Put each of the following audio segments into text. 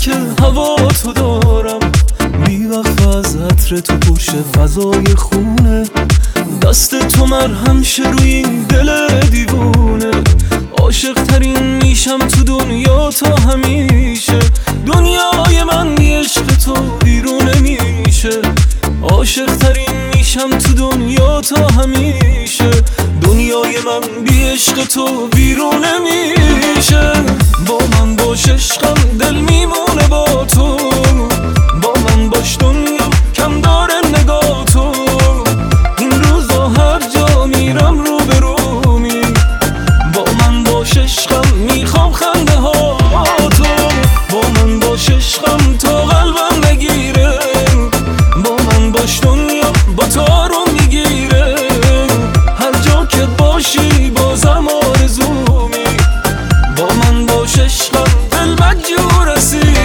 که هوا تو دارم، بی وقت از عطر تو پرشه فضای خونه، دست تو مرهم شه روی این دل دیوونه. عاشق ترین میشم تو دنیا تا همیشه، دنیای من بی عشق تو بیرون نمیشه. عاشق ترین میشم تو دنیا تا همیشه، دنیای من بی عشق تو بیرون نمیشه. با من باش عشقم دل میمونه با تو، با من باش دنیا کم داره نگاه تو. این روزا هر جا میرم رو به رومی، با من باش عشقم میخوام خنده ها تو. با من باش عشقم تا قلبم بگیره، با من باش دنیا با تو رو میگیره. هر جا که باشی بازم آرزومی، با من باش عشقم دل مجبور رسیده.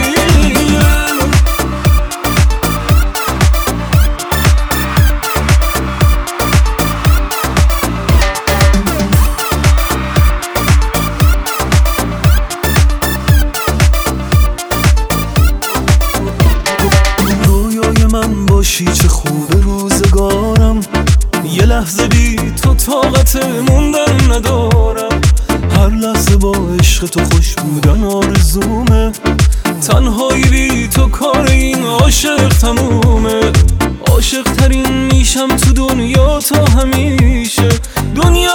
رویای من باشی چه خوب روزگارم، یه لحظه بی تو طاقت موندن ندارم. هر لحظه با عشق تو خوش بودن آرزومه، تنهایی بی تو کار این عاشق تمومه. عاشق ترین میشم تو دنیا تا همیشه، دنیا